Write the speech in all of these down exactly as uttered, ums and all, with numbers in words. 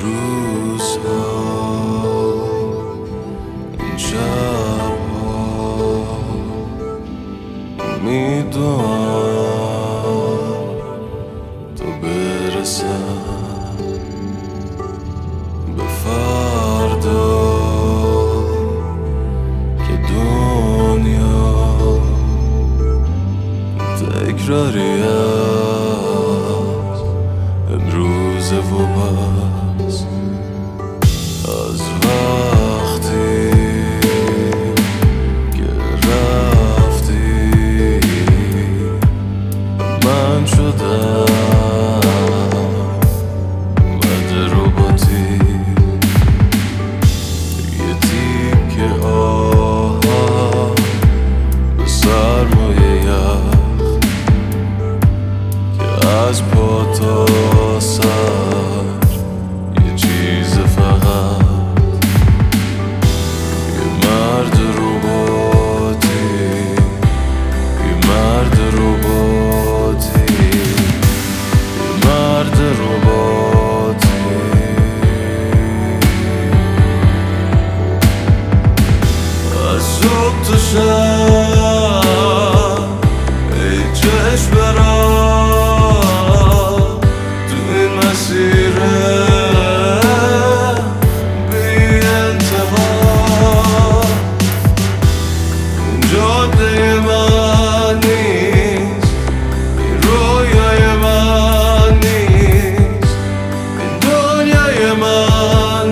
روزها این شبها امیدوارم تو برسم به فردا که دنیا تکراری از امروز و بس از وقتی که رفتی من شدم مد رباطی یه تیکه آه به سرمایه یخ که از پا تا سر یه چیز فقط یه مرد رباطی یه مرد رباطی یه مرد رباطی از صبح تا شب ای چشم برام تو این مسیره بی انتها این جاده من نیست این رویای من نیست این دنیای من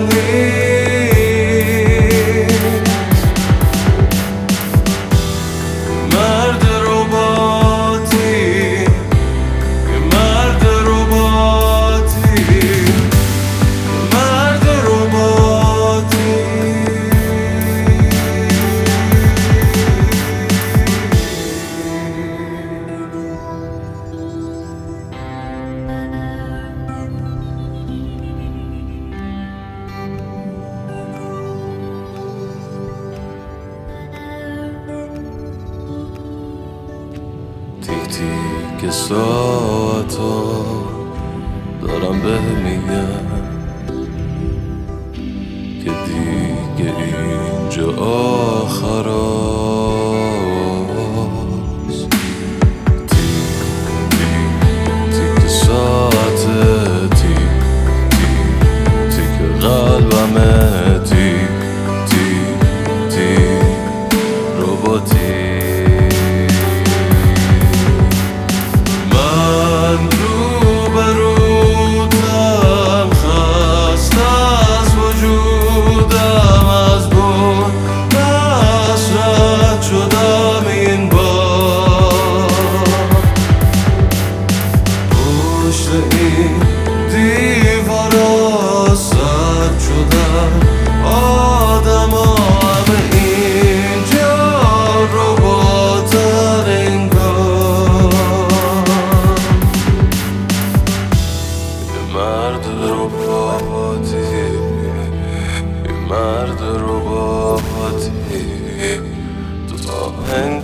نیست مرد رباطی یه مرد رباطی مرد رباطی تیک تیک ساعتا دارم به میگم که دیگه اینجا آخراست. تیک تیک تیک ساعت تیک تیک تیک قلبمه تیک تیک تیک رباطی من روبروتم خسته از وجودم از بر حسرت شدم این بار پشت این دیوارا سرد شدم آدما همه اینجا رباتن انگار یه مرد رباطی یه مرد رباطی تو تا